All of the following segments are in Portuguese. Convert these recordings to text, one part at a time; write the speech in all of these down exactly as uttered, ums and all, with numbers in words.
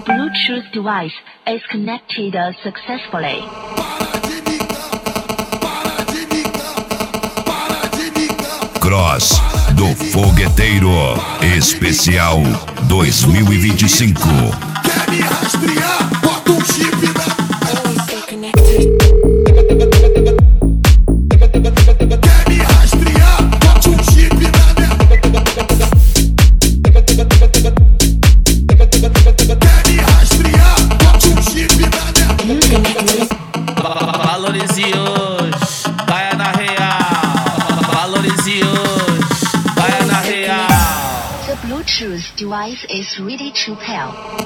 The Bluetooth device is connected successfully. Cross do Fogueteiro Especial dois mil e vinte e cinco. Quer me rastrear? Bota um chip na... Quer me rastrear? Bota um chip na minha... Quer me rastrear? Bota um chip na minha... Valorize hoje, caia na real. Valorize hoje, caia na real. The Bluetooth device is ready to pair.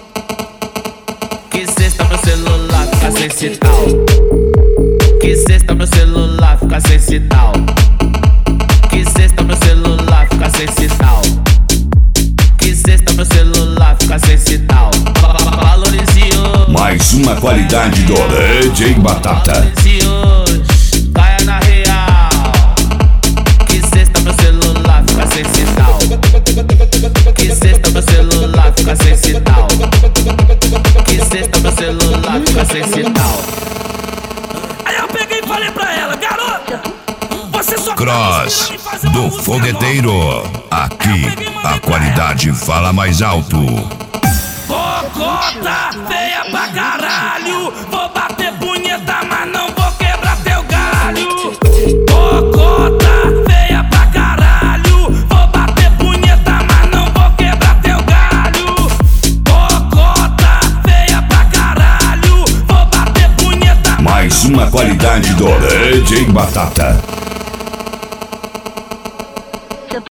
Que cesta meu celular fica sem sinal. Que cesta meu celular fica sem sinal. Que cesta meu celular fica sem sinal. Que cesta meu celular fica sem sinal. Valorize hoje. Mais uma qualidade do D J Batata. Valorize hoje, caia na real. Que cesta meu celular fica sem sinal. Que cesta meu celular fica sem sinal. Que cesta meu celular fica sem sinal. Aí eu peguei e falei pra ela, garota, você só Cross do Fogueteiro. Aqui a qualidade fala mais alto. Cocota, feia pra caralho. Vou bater punheta, mas não vou quebrar teu galho. Cocota, feia pra caralho. Vou bater punheta, mas não vou quebrar teu galho. Cocota, feia pra caralho. Vou bater punheta. Mais uma qualidade do D J Batata.